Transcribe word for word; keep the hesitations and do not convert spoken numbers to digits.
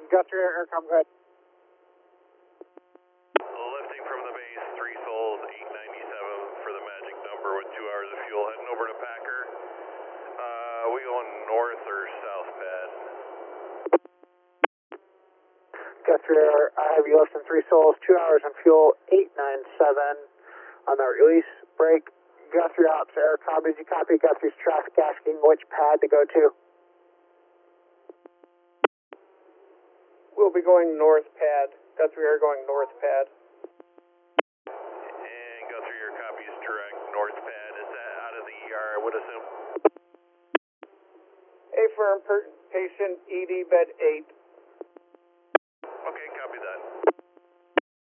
Guthrie Aircom, go ahead. Lifting from the base, three souls, eight ninety-seven for the magic number with two hours of fuel. Heading over to Packer. Uh, we going north or south pad? Guthrie Air, I have you lifting three souls, two hours on fuel, eight ninety-seven on the release break. Guthrie Ops Aircom, did you copy Guthrie's traffic asking which pad to go to? We'll be going north pad. Guthrie Air going north pad. And Guthrie, your copy is direct, north pad. Is that out of the E R, I would assume? A firm, per, patient E D bed eight,